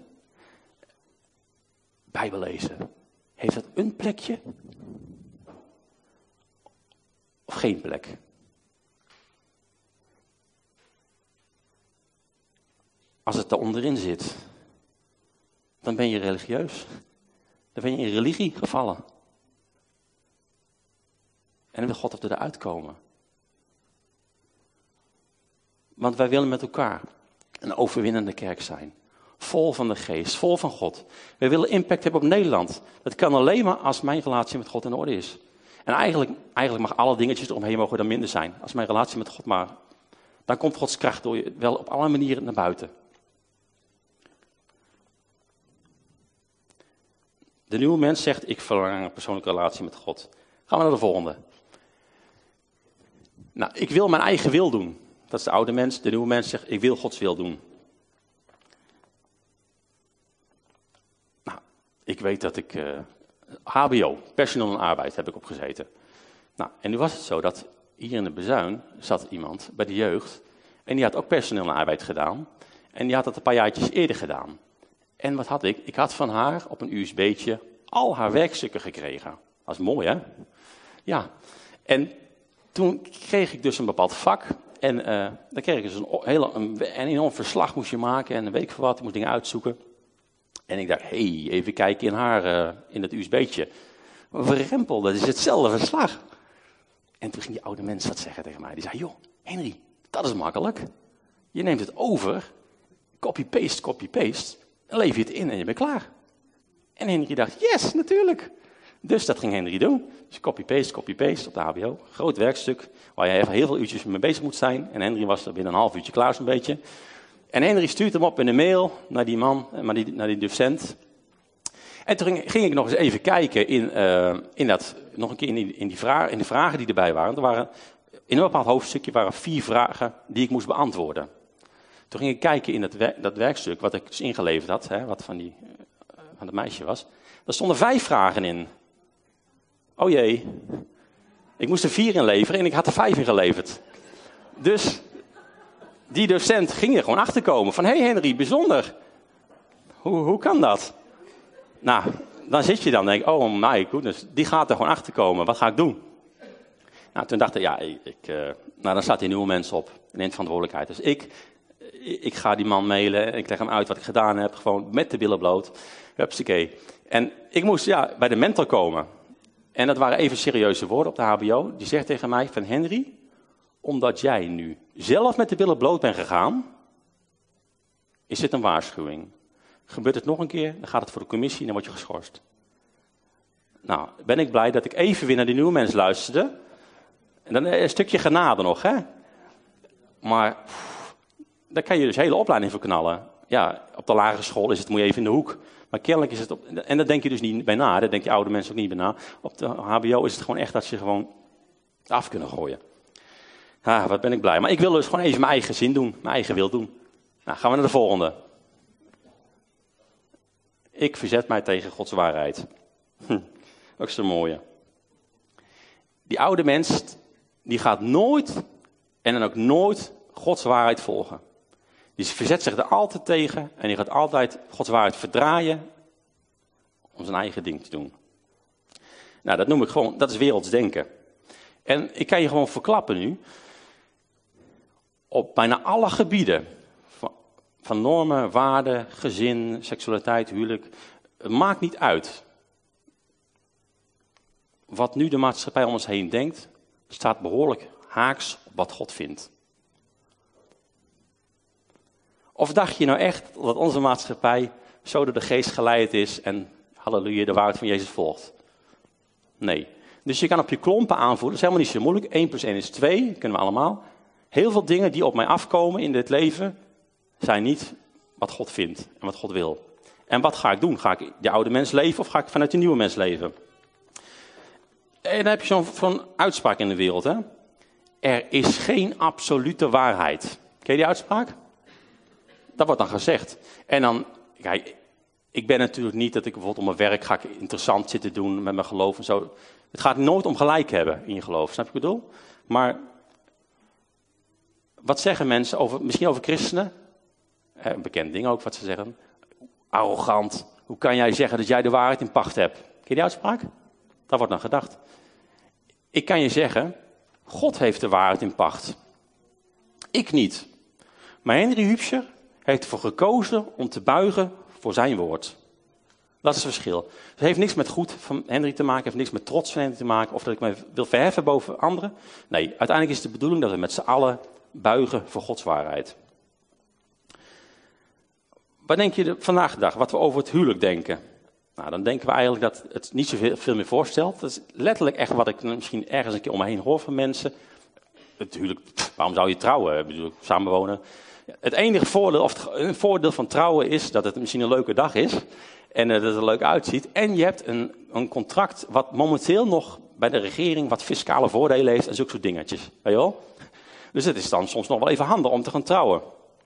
Bijbellezen. Heeft dat een plekje? Of geen plek? Als het er onderin zit, dan ben je religieus. Dan ben je in religie gevallen. En dan wil God dat we eruit komen. Want wij willen met elkaar een overwinnende kerk zijn. Vol van de geest, vol van God. Wij willen impact hebben op Nederland. Dat kan alleen maar als mijn relatie met God in orde is. En eigenlijk, eigenlijk mag alle dingetjes eromheen mogen dan minder zijn. Als mijn relatie met God maar... Dan komt Gods kracht door je wel op alle manieren naar buiten. De nieuwe mens zegt, ik verlang een persoonlijke relatie met God. Gaan we naar de volgende. Nou, ik wil mijn eigen wil doen. Dat is de oude mens. De nieuwe mens zegt, ik wil Gods wil doen. Nou, ik weet dat ik... Uh, H B O, personeel en arbeid, heb ik opgezeten. Nou, en nu was het zo dat hier in de Bezuin zat iemand bij de jeugd. En die had ook personeel en arbeid gedaan. En die had dat een paar jaartjes eerder gedaan. En wat had ik? Ik had van haar op een U S B'tje al haar werkstukken gekregen. Dat is mooi, hè? Ja. En toen kreeg ik dus een bepaald vak. En uh, dan kreeg ik dus een, hele, een, een enorm verslag moest je maken. En een week voor wat, ik moest dingen uitzoeken. En ik dacht, hé, hey, even kijken in haar, uh, in dat U S B'tje. Verrempel, dat is hetzelfde verslag. En toen ging die oude mens dat zeggen tegen mij. Die zei, joh, Henry, dat is makkelijk. Je neemt het over, copy-paste, copy-paste. Dan lever je het in en je bent klaar. En Henry dacht, yes, natuurlijk. Dus dat ging Henry doen. Dus copy-paste, copy-paste op de H B O. Groot werkstuk, waar je even heel veel uurtjes mee bezig moet zijn. En Henry was er binnen een half uurtje klaar zo'n beetje. En Henry stuurt hem op in een mail naar die man, naar die, naar die docent. En toen ging, ging ik nog eens even kijken in, uh, in dat, nog een keer in die, in, die vraag, in de vragen die erbij waren. Er waren. In een bepaald hoofdstukje waren vier vragen die ik moest beantwoorden. Toen ging ik kijken in dat, wer, dat werkstuk wat ik dus ingeleverd had, hè, wat van, die, uh, van dat meisje was. Daar stonden vijf vragen in. Oh jee, ik moest er vier inleveren en ik had er vijf ingeleverd. Dus die docent ging er gewoon achter komen van, hé hey Henry, bijzonder. Hoe, hoe kan dat? Nou, dan zit je dan en denk, oh my goodness, die gaat er gewoon achter komen. Wat ga ik doen? Nou, toen dacht ik, ja, ik, ik, uh, nou dan staat die nieuwe mens op en neemt verantwoordelijkheid. Dus ik, ik ga die man mailen en ik leg hem uit wat ik gedaan heb. Gewoon met de billen bloot. Hupsakee. En ik moest ja, bij de mentor komen. En dat waren even serieuze woorden op de H B O. Die zegt tegen mij van Henry, omdat jij nu zelf met de billen bloot bent gegaan, is dit een waarschuwing. Gebeurt het nog een keer, dan gaat het voor de commissie en dan word je geschorst. Nou, ben ik blij dat ik even weer naar die nieuwe mens luisterde. En dan een stukje genade nog, hè. Maar pff, daar kan je dus hele opleiding voor knallen. Ja, op de lagere school is het, moet je even in de hoek. Maar kennelijk is het op, en daar denk je dus niet bij na, daar denk je oude mensen ook niet bij na. Op de H B O is het gewoon echt dat ze gewoon af kunnen gooien. Ah, wat ben ik blij. Maar ik wil dus gewoon even mijn eigen zin doen, mijn eigen wil doen. Nou, gaan we naar de volgende. Ik verzet mij tegen Gods waarheid. Hm, ook zo'n mooie. Die oude mens, die gaat nooit en dan ook nooit Gods waarheid volgen. Die verzet zich er altijd tegen en die gaat altijd Gods waarheid verdraaien om zijn eigen ding te doen. Nou, dat noem ik gewoon, dat is werelds denken. En ik kan je gewoon verklappen nu, op bijna alle gebieden, van, van normen, waarden, gezin, seksualiteit, huwelijk, het maakt niet uit. Wat nu de maatschappij om ons heen denkt, staat behoorlijk haaks op wat God vindt. Of dacht je nou echt dat onze maatschappij zo door de geest geleid is en halleluja, de waarheid van Jezus volgt? Nee. Dus je kan op je klompen aanvoelen, dat is helemaal niet zo moeilijk. één plus één is twee, dat kunnen we allemaal. Heel veel dingen die op mij afkomen in dit leven zijn niet wat God vindt en wat God wil. En wat ga ik doen? Ga ik de oude mens leven of ga ik vanuit de nieuwe mens leven? En dan heb je zo'n, zo'n uitspraak in de wereld. Hè? Er is geen absolute waarheid. Ken je die uitspraak? Dat wordt dan gezegd. En dan, kijk, ik ben natuurlijk niet dat ik bijvoorbeeld op mijn werk ga ik interessant zitten doen met mijn geloof en zo. Het gaat nooit om gelijk hebben in je geloof, snap je wat ik bedoel? Maar wat zeggen mensen over, misschien over christenen? Een bekend ding ook wat ze zeggen. Arrogant. Hoe kan jij zeggen dat jij de waarheid in pacht hebt? Ken je die uitspraak? Dat wordt dan gedacht. Ik kan je zeggen, God heeft de waarheid in pacht. Ik niet. Maar Henry Hübscher heeft ervoor gekozen om te buigen voor zijn woord. Dat is het verschil. Het heeft niks met goed van Henry te maken, heeft niks met trots van Henry te maken, of dat ik me wil verheffen boven anderen. Nee, uiteindelijk is het de bedoeling dat we met z'n allen buigen voor Gods waarheid. Wat denk je vandaag de dag, wat we over het huwelijk denken? Nou, dan denken we eigenlijk dat het niet zoveel veel meer voorstelt. Dat is letterlijk echt wat ik misschien ergens een keer om me heen hoor van mensen. Het huwelijk, waarom zou je trouwen? Ik bedoel, samenwonen. Het enige voordeel, of het voordeel van trouwen is dat het misschien een leuke dag is. En uh, dat het er leuk uitziet. En je hebt een, een contract wat momenteel nog bij de regering wat fiscale voordelen heeft en zulke soort dingetjes. Weet je wel? Dus het is dan soms nog wel even handig om te gaan trouwen.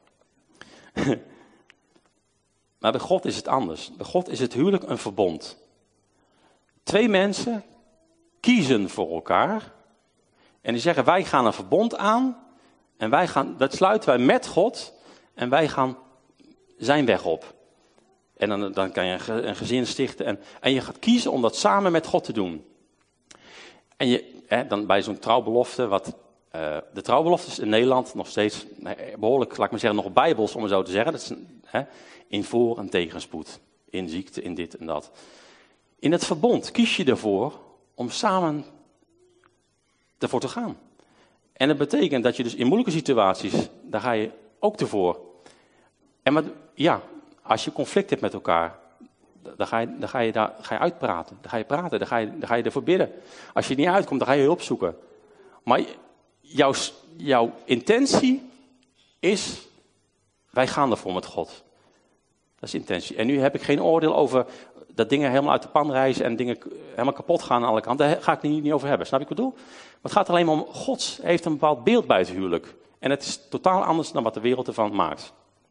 Maar bij God is het anders. Bij God is het huwelijk een verbond. Twee mensen kiezen voor elkaar. En die zeggen, wij gaan een verbond aan. En wij gaan, dat sluiten wij met God. En wij gaan zijn weg op. En dan, dan kan je een gezin stichten. En, en je gaat kiezen om dat samen met God te doen. En je, hè, dan bij zo'n trouwbelofte, wat uh, de trouwbeloftes in Nederland nog steeds behoorlijk, laat ik maar zeggen, nog bijbels om het zo te zeggen. Dat is, hè, in voor- en tegenspoed. In ziekte, in dit en dat. In het verbond kies je ervoor om samen ervoor te gaan. En dat betekent dat je dus in moeilijke situaties, daar ga je ook ervoor. En maar, ja, als je conflict hebt met elkaar, dan ga je, dan ga je, daar, ga je uitpraten. Dan ga je praten, dan ga je, dan ga je ervoor bidden. Als je er niet uitkomt, dan ga je hulp zoeken. Maar jouw, jouw intentie is, wij gaan ervoor met God. Dat is de intentie. En nu heb ik geen oordeel over dat dingen helemaal uit de pan reizen en dingen helemaal kapot gaan aan alle kanten. Daar ga ik het niet, niet over hebben. Snap je wat ik bedoel? Maar het gaat alleen maar om, God heeft een bepaald beeld bij het huwelijk. En het is totaal anders dan wat de wereld ervan maakt.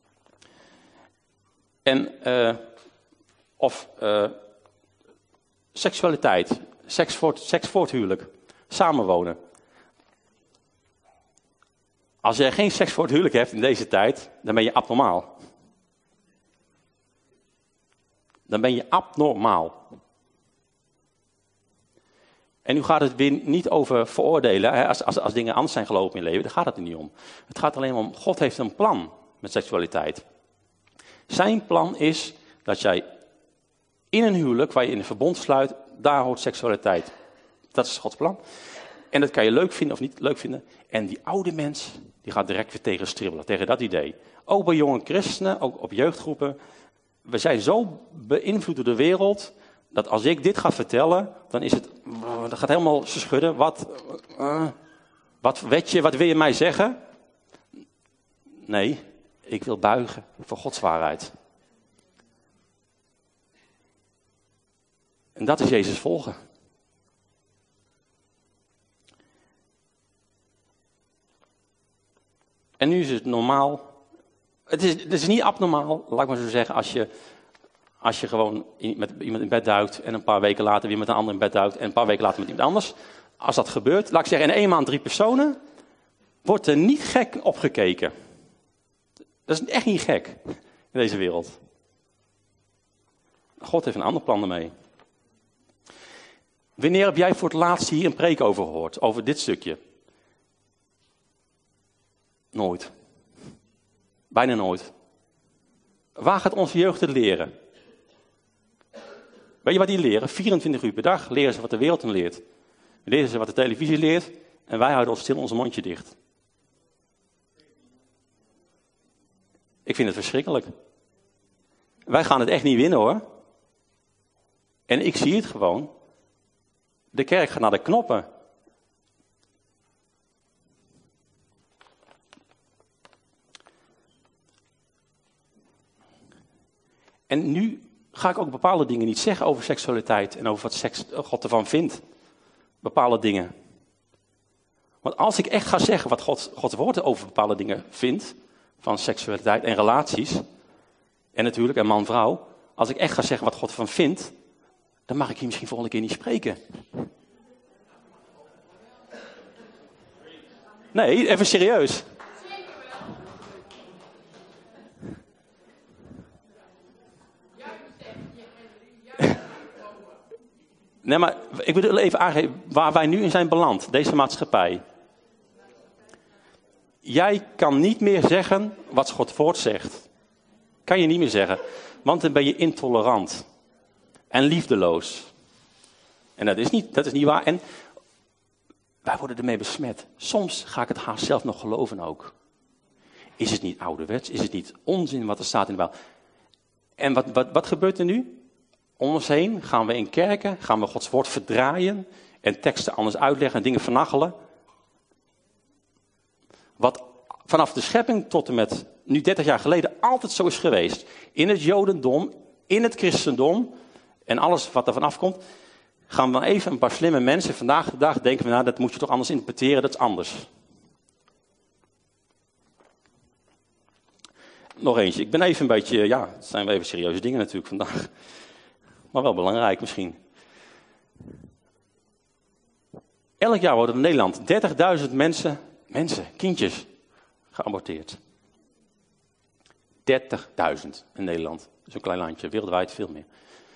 En, uh, of uh, seksualiteit, seks voor, seks voor het huwelijk, samenwonen. Als je geen seks voor het huwelijk hebt in deze tijd, dan ben je abnormaal. Dan ben je abnormaal. En nu gaat het weer niet over veroordelen, hè, als, als, als dingen anders zijn gelopen in je leven, daar gaat het er niet om. Het gaat alleen om, God heeft een plan met met seksualiteit. Zijn plan is dat jij in een huwelijk, waar je in een verbond sluit, daar hoort seksualiteit. Dat is Gods plan. En dat kan je leuk vinden of niet leuk vinden. En die oude mens, die gaat direct weer tegen stribbelen, tegen dat idee. Ook bij jonge christenen, ook op jeugdgroepen. We zijn zo beïnvloed door de wereld, dat als ik dit ga vertellen, dan is het, dat gaat helemaal ze schudden. Wat, uh, wat weet je, wat wil je mij zeggen? Nee, ik wil buigen voor Gods waarheid. En dat is Jezus volgen. En nu is het normaal. Het is, het is niet abnormaal, laat ik maar zo zeggen, als je, als je gewoon met iemand in bed duikt en een paar weken later weer met een ander in bed duikt en een paar weken later met iemand anders. Als dat gebeurt, laat ik zeggen, in één maand drie personen, wordt er niet gek opgekeken. Dat is echt niet gek in deze wereld. God heeft een ander plan ermee. Wanneer heb jij voor het laatst hier een preek over gehoord, over dit stukje? Nooit. Bijna nooit. Waar gaat onze jeugd het leren? Weet je wat die leren? vierentwintig uur per dag leren ze wat de wereld hen leert. Leren ze wat de televisie leert en wij houden ons stil ons mondje dicht. Ik vind het verschrikkelijk. Wij gaan het echt niet winnen hoor. En ik zie het gewoon. De kerk gaat naar de knoppen. En nu ga ik ook bepaalde dingen niet zeggen over seksualiteit en over wat seks, God ervan vindt. Bepaalde dingen. Want als ik echt ga zeggen wat God, Gods woord over bepaalde dingen vindt, van seksualiteit en relaties, en natuurlijk en man-vrouw, als ik echt ga zeggen wat God ervan vindt, dan mag ik hier misschien volgende keer niet spreken. Nee, even serieus. Nee, maar ik wil even aangeven waar wij nu in zijn beland, deze maatschappij. Jij kan niet meer zeggen wat God woord zegt. Kan je niet meer zeggen, want dan ben je intolerant en liefdeloos. En dat is niet, dat is niet waar. En wij worden ermee besmet. Soms ga ik het haast zelf nog geloven ook. Is het niet ouderwets? Is het niet onzin wat er staat in de Bijbel? En wat, wat, wat gebeurt er nu? Om ons heen gaan we in kerken, gaan we Gods woord verdraaien en teksten anders uitleggen en dingen vernachelen. Wat vanaf de schepping tot en met nu dertig jaar geleden altijd zo is geweest. In het jodendom, in het christendom en alles wat er vanaf komt, gaan we dan even een paar slimme mensen vandaag de dag denken we, nou dat moet je toch anders interpreteren, dat is anders. Nog eentje, ik ben even een beetje, ja, het zijn wel even serieuze dingen natuurlijk vandaag. Maar wel belangrijk misschien. Elk jaar worden in Nederland dertigduizend mensen, mensen, kindjes, geaborteerd. dertigduizend in Nederland. Dat is een klein landje, wereldwijd veel meer.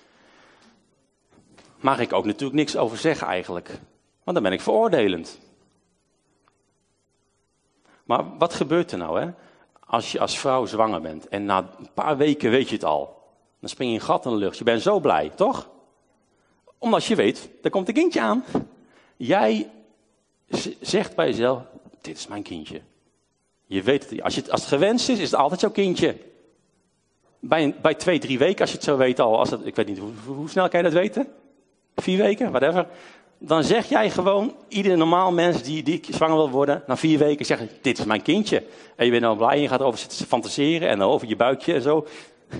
Mag ik ook natuurlijk niks over zeggen eigenlijk. Want dan ben ik veroordelend. Maar wat gebeurt er nou hè? Als je als vrouw zwanger bent en na een paar weken weet je het al. Dan spring je een gat in de lucht. Je bent zo blij, toch? Omdat je weet, er komt een kindje aan. Jij z- zegt bij jezelf, dit is mijn kindje. Je weet het, als, je het, als het gewenst is, is het altijd jouw kindje. Bij, een, bij twee, drie weken, als je het zo weet al, als het, ik weet niet, hoe, hoe snel kan je dat weten? Vier weken, whatever. Dan zeg jij gewoon, ieder normaal mens die, die zwanger wil worden, na vier weken zeg je, dit is mijn kindje. En je bent dan blij en je gaat over zitten fantaseren en over je buikje en zo.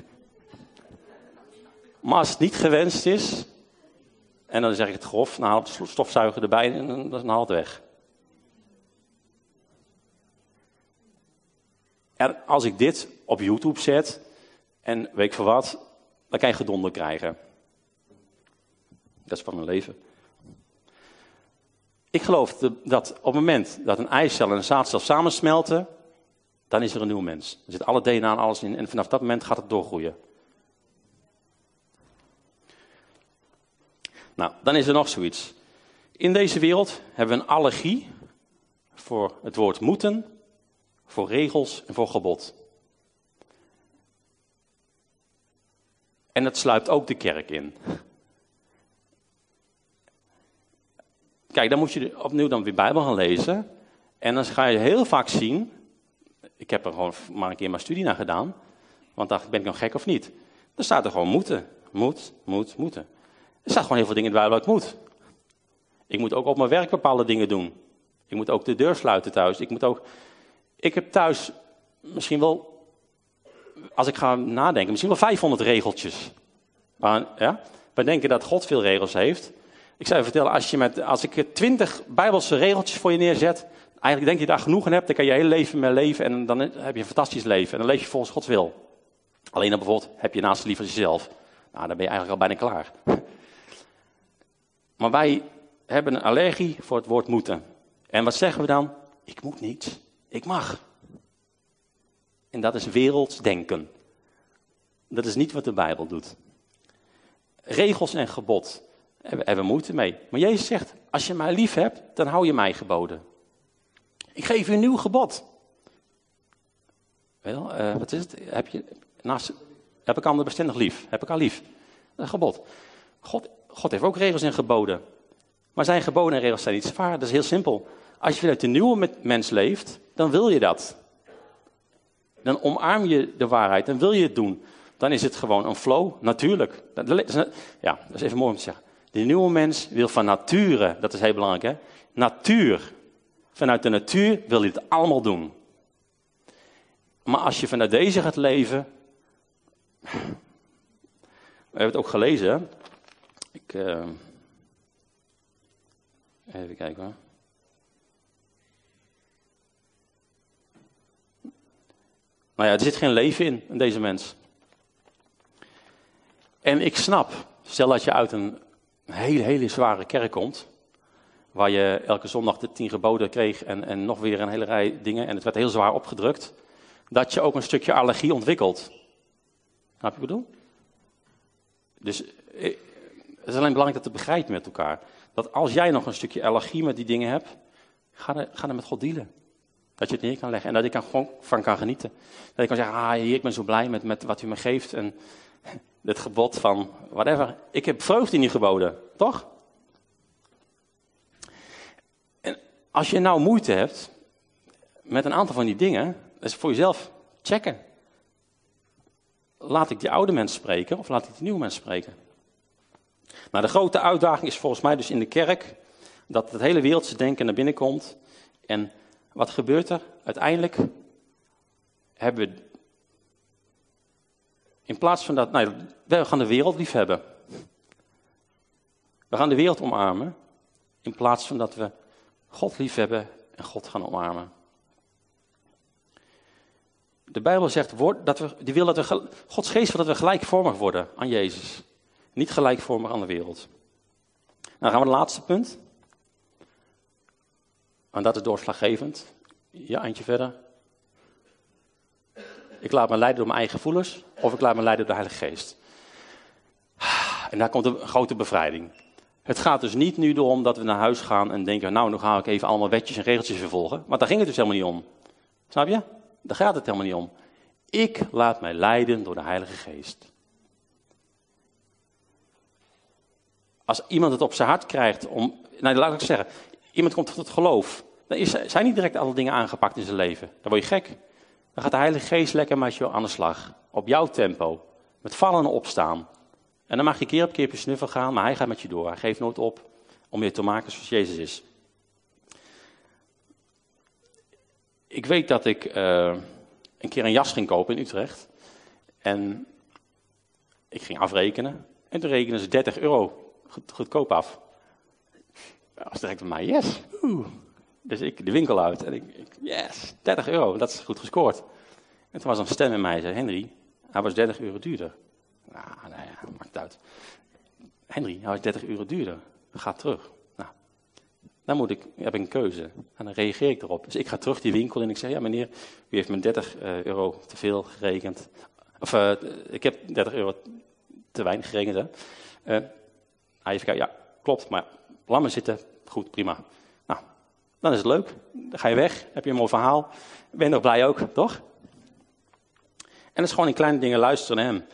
Maar als het niet gewenst is, en dan zeg ik het grof, dan haal ik de stofzuiger erbij en dan haal het weg. En als ik dit op YouTube zet, en weet ik voor wat, dan kan je gedonder krijgen. Dat is van mijn leven. Ik geloof dat op het moment dat een eicel en een zaadcel samensmelten, dan is er een nieuw mens. Er zit alle D N A en alles in en vanaf dat moment gaat het doorgroeien. Nou, dan is er nog zoiets. In deze wereld hebben we een allergie voor het woord moeten, voor regels en voor gebod. En dat sluipt ook de kerk in. Kijk, dan moet je opnieuw dan weer Bijbel gaan lezen. En dan ga je heel vaak zien. Ik heb er gewoon maar een keer mijn studie naar gedaan. Want dacht, ben ik nou gek of niet? Dan staat er gewoon moeten. Moet, moet, moeten. Er staat gewoon heel veel dingen in de Bijbel dat ik moet. Ik moet ook op mijn werk bepaalde dingen doen. Ik moet ook de deur sluiten thuis. Ik moet ook... Ik heb thuis misschien wel, als ik ga nadenken, misschien wel vijfhonderd regeltjes. Maar, ja, wij denken dat God veel regels heeft. Ik zou je vertellen, als, je met, als ik twintig Bijbelse regeltjes voor je neerzet, eigenlijk denk je daar genoeg aan hebt, dan kan je je hele leven mee leven en dan heb je een fantastisch leven. En dan leef je volgens Gods wil. Alleen dan bijvoorbeeld heb je naast lief als jezelf. Nou, dan ben je eigenlijk al bijna klaar. Maar wij hebben een allergie voor het woord moeten. En wat zeggen we dan? Ik moet niets. Ik mag. En dat is werelds denken. Dat is niet wat de Bijbel doet. Regels en gebod. Hebben we moeite mee. Maar Jezus zegt, als je mij lief hebt, dan hou je mij geboden. Ik geef u een nieuw gebod. Wel, uh, wat is het? Heb, je, naast, heb ik anderen bestendig lief? Heb ik al lief? Dat is een gebod. God, God heeft ook regels en geboden. Maar zijn geboden en regels zijn niet zwaar. Dat is heel simpel. Als je vanuit de nieuwe mens leeft, dan wil je dat. Dan omarm je de waarheid, dan wil je het doen. Dan is het gewoon een flow, natuurlijk. Ja, dat is even mooi om te zeggen. De nieuwe mens wil van nature, dat is heel belangrijk hè. Natuur. Vanuit de natuur wil je het allemaal doen. Maar als je vanuit deze gaat leven. We hebben het ook gelezen. Hè? Ik, uh, even kijken hoor. Nou ja, er zit geen leven in, in deze mens. En ik snap, stel dat je uit een hele, hele zware kerk komt, waar je elke zondag de tien geboden kreeg en, en nog weer een hele rij dingen, en het werd heel zwaar opgedrukt, dat je ook een stukje allergie ontwikkelt. Snap je wat ik bedoel? Dus het is alleen belangrijk dat het begrijpt met elkaar. Dat als jij nog een stukje allergie met die dingen hebt, ga er, ga er met God dealen. Dat je het neer kan leggen en dat ik er gewoon van kan genieten. Dat ik kan zeggen, ah Heer, ik ben zo blij met, met wat u me geeft. En het gebod van whatever. Ik heb vreugde in die geboden, toch? En als je nou moeite hebt met een aantal van die dingen, is voor jezelf checken. Laat ik die oude mens spreken of laat ik die nieuwe mens spreken? Nou, de grote uitdaging is volgens mij dus in de kerk dat het hele wereldse denken naar binnen komt. En wat gebeurt er? Uiteindelijk hebben we, in plaats van dat, nou, we gaan de wereld lief hebben. We gaan de wereld omarmen, in plaats van dat we God lief hebben en God gaan omarmen. De Bijbel zegt, dat we, die wil dat we, Gods geest wil dat we gelijkvormig worden aan Jezus. Niet gelijkvormig aan de wereld. Nou, dan gaan we naar het laatste punt. En dat is doorslaggevend. Ja, eentje verder. Ik laat me leiden door mijn eigen gevoelens, of ik laat me leiden door de Heilige Geest. En daar komt een grote bevrijding. Het gaat dus niet nu om dat we naar huis gaan en denken, nou, nu ga ik even allemaal wetjes en regeltjes vervolgen. Want daar ging het dus helemaal niet om. Snap je? Daar gaat het helemaal niet om. Ik laat mij leiden door de Heilige Geest. Als iemand het op zijn hart krijgt om, nou, laat ik zeggen, iemand komt tot het geloof, dan is, zijn niet direct alle dingen aangepakt in zijn leven. Dan word je gek. Dan gaat de Heilige Geest lekker met je aan de slag. Op jouw tempo. Met vallen en opstaan. En dan mag je keer op keer op je snuffel gaan, maar hij gaat met je door. Hij geeft nooit op om je te maken zoals Jezus is. Ik weet dat ik uh, een keer een jas ging kopen in Utrecht. En ik ging afrekenen. En toen rekenen ze dertig euro goed, goedkoop af. Dat was direct bij mij, yes. Oeh. Dus ik de winkel uit en ik, ik, yes, dertig euro, dat is goed gescoord. En toen was er een stem in mij, zei Henry, hij was dertig euro duurder. Nou, nou ja, maakt het uit. Henry, hij was dertig euro duurder, ga terug. Nou, dan moet ik, heb ik een keuze en dan reageer ik erop. Dus ik ga terug die winkel en ik zeg, ja meneer, u heeft me dertig euro te veel gerekend. Of, uh, ik heb dertig euro te weinig gerekend, hè. Uh, hij heeft ja, klopt, maar laat me zitten, goed, prima. Nou, dan is het leuk. Dan ga je weg, heb je een mooi verhaal. Ben je nog blij ook, toch? En dat is gewoon in kleine dingen luisteren naar hem.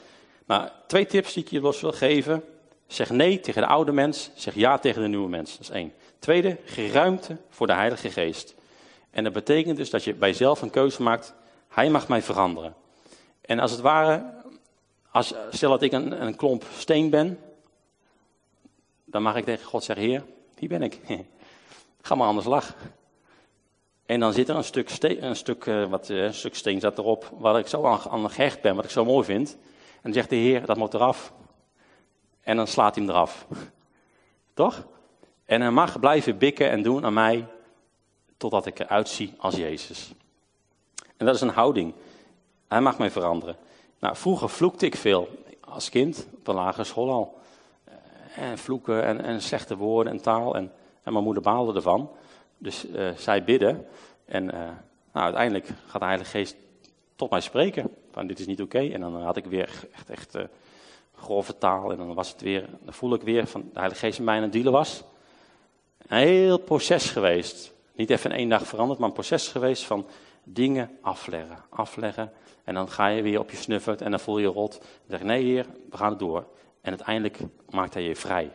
Maar twee tips die ik je los wil geven. Zeg nee tegen de oude mens, zeg ja tegen de nieuwe mens. Dat is één. Tweede, geef ruimte voor de Heilige Geest. En dat betekent dus dat je bij jezelf een keuze maakt. Hij mag mij veranderen. En als het ware, als, stel dat ik een, een klomp steen ben. Dan mag ik tegen God zeggen, Heer, hier ben ik. Ga maar aan de slag. En dan zit er een stuk steen, een stuk, uh, wat, uh, een stuk steen zat erop, waar ik zo aan, aan gehecht ben, wat ik zo mooi vind. En dan zegt de Heer, dat moet eraf. En dan slaat hij hem eraf. Toch? En hij mag blijven bikken en doen aan mij, totdat ik eruit zie als Jezus. En dat is een houding. Hij mag mij veranderen. Nou, vroeger vloekte ik veel, als kind, op de lagere school al. En vloeken en, en slechte woorden en taal. En, en mijn moeder baalde ervan. Dus uh, zij bidden. En uh, nou, uiteindelijk gaat de Heilige Geest tot mij spreken. Van dit is niet oké. Okay. En dan had ik weer echt, echt uh, grove taal. En dan was het weer, dan voel ik weer van de Heilige Geest in mij aan het dealen was. Een heel proces geweest. Niet even in één dag veranderd, maar een proces geweest van dingen afleggen. Afleggen. En dan ga je weer op je snuffert en dan voel je je rot. Dan zeg je, nee Heer, we gaan het door. En uiteindelijk maakt hij je vrij.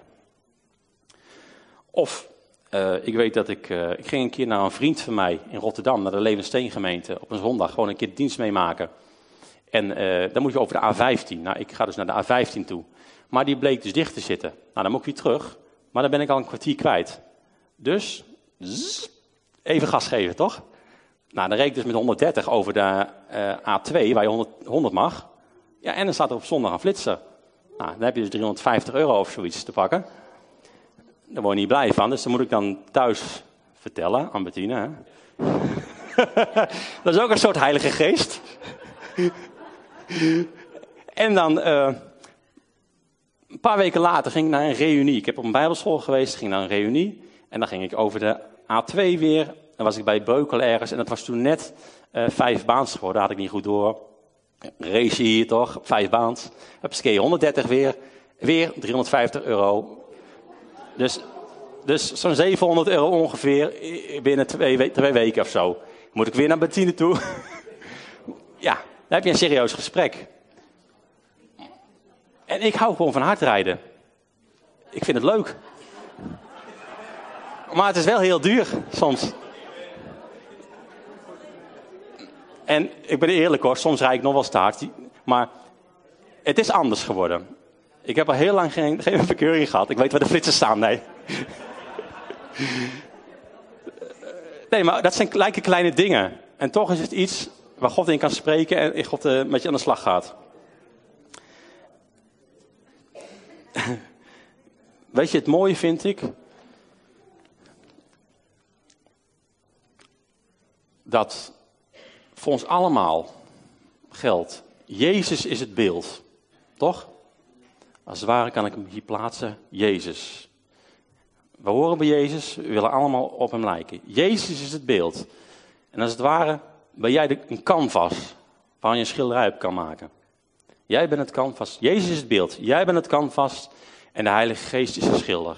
Of, uh, ik weet dat ik, uh, ik ging een keer naar een vriend van mij in Rotterdam, naar de Leeuwensteengemeente, op een zondag, gewoon een keer dienst meemaken. En uh, dan moet je over de A vijftien. Nou, ik ga dus naar de A vijftien toe. Maar die bleek dus dicht te zitten. Nou, dan moet ik weer terug. Maar dan ben ik al een kwartier kwijt. Dus, zzz, even gas geven, toch? Nou, dan reed ik dus met honderddertig over de uh, A twee, waar je honderd, honderd mag. Ja, en dan staat er op zondag een flitser. Nou, dan heb je dus driehonderdvijftig euro of zoiets te pakken. Daar word je niet blij van, dus dan moet ik dan thuis vertellen aan Bettine. Hè? Dat is ook een soort Heilige Geest. En dan, uh, een paar weken later ging ik naar een reunie. Ik heb op een bijbelschool geweest, ging naar een reunie. En dan ging ik over de A twee weer. Dan was ik bij Breukelen ergens. En dat was toen net uh, vijf baans geworden, had ik niet goed door. Race hier toch, vijf baans. Hupsakee, honderddertig weer. Weer driehonderdvijftig euro. Dus, dus zo'n zevenhonderd euro ongeveer binnen twee, twee weken of zo. Moet ik weer naar Bettine toe. Ja, dan heb je een serieus gesprek. En ik hou gewoon van hardrijden. Ik vind het leuk. Maar het is wel heel duur, soms. En ik ben eerlijk hoor, soms rijd ik nog wel staart. Maar het is anders geworden. Ik heb al heel lang geen, geen verkeuring gehad. Ik weet waar de flitsers staan, nee. Nee, maar dat zijn lijken kleine dingen. En toch is het iets waar God in kan spreken en God uh, met je aan de slag gaat. Weet je, het mooie vind ik dat voor ons allemaal geldt. Jezus is het beeld, toch? Als het ware kan ik hem hier plaatsen, Jezus. We horen bij Jezus, we willen allemaal op hem lijken. Jezus is het beeld. En als het ware ben jij de, een canvas waar je een schilderij op kan maken. Jij bent het canvas, Jezus is het beeld. Jij bent het canvas en de Heilige Geest is de schilder.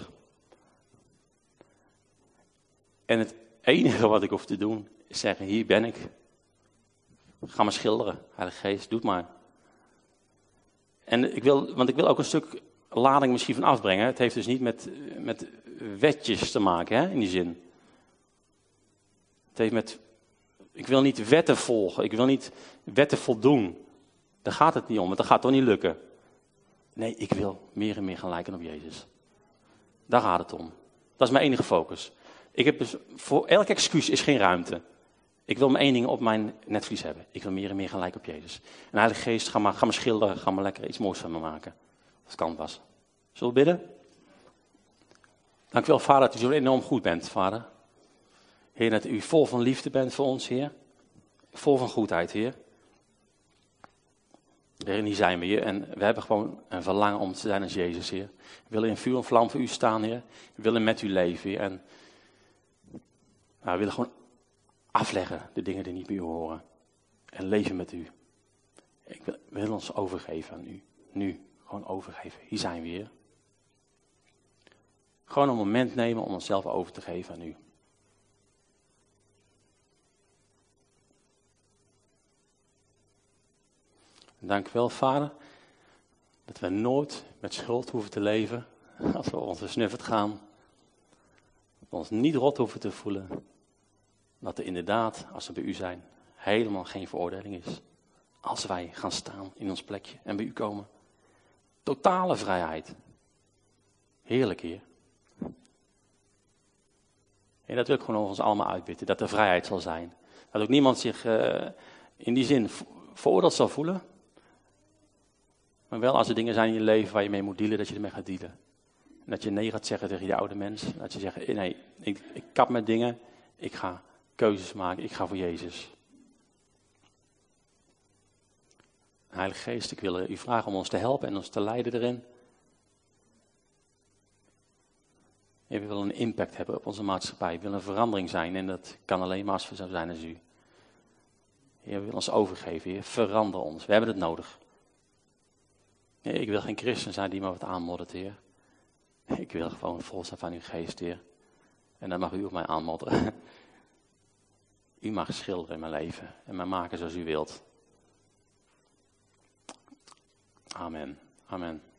En het enige wat ik hoef te doen is zeggen, hier ben ik. Ga maar schilderen, Heilige Geest, doe het maar. En ik wil, want ik wil ook een stuk lading misschien van afbrengen. Het heeft dus niet met, met wetjes te maken, hè, in die zin. Het heeft met, ik wil niet wetten volgen, ik wil niet wetten voldoen. Daar gaat het niet om, want dat gaat toch niet lukken. Nee, ik wil meer en meer gaan lijken op Jezus. Daar gaat het om. Dat is mijn enige focus. Ik heb dus, voor elk excuus is geen ruimte. Ik wil mijn één ding op mijn netvlies hebben. Ik wil meer en meer gaan lijken op Jezus. En Heilige Geest, ga maar, ga maar schilderen, ga maar lekker iets moois van me maken. Dat kan pas. Zullen we bidden? Dank u wel, Vader, dat u zo enorm goed bent, Vader. Heer, dat u vol van liefde bent voor ons, Heer. Vol van goedheid, Heer. Heer, en hier zijn we, Heer. En we hebben gewoon een verlangen om te zijn als Jezus, Heer. We willen in vuur en vlam voor u staan, Heer. We willen met u leven, Heer. En nou, we willen gewoon afleggen de dingen die niet bij u horen. En leven met u. Ik wil, we willen ons overgeven aan u. Nu, gewoon overgeven. Hier zijn we, Heer. Gewoon een moment nemen om onszelf over te geven aan u. Dank u wel, Vader, Dat we nooit met schuld hoeven te leven als we onze snuffert gaan. Dat we ons niet rot hoeven te voelen. Dat er inderdaad, als we bij u zijn, helemaal geen veroordeling is. Als wij gaan staan in ons plekje en bij u komen. Totale vrijheid. Heerlijk, Heer. En dat wil ik gewoon over ons allemaal uitbidden. Dat er vrijheid zal zijn. Dat ook niemand zich uh, in die zin veroordeeld zal voelen. Maar wel als er dingen zijn in je leven waar je mee moet dealen, dat je ermee gaat dealen. En dat je nee gaat zeggen tegen die oude mens. Dat je zegt, nee, ik, ik kap met dingen. Ik ga keuzes maken. Ik ga voor Jezus. Heilige Geest, ik wil u vragen om ons te helpen en ons te leiden erin. En we willen een impact hebben op onze maatschappij. We willen een verandering zijn en dat kan alleen maar als we zo zijn als u. Heer, we willen ons overgeven, Heer. Verander ons. We hebben het nodig. Nee, ik wil geen christen zijn die maar wat aanmoddert, Heer. Ik wil gewoon vol zijn van uw geest, Heer. En dan mag u ook mij aanmodderen. U mag schilderen in mijn leven en mij maken zoals u wilt. Amen. Amen.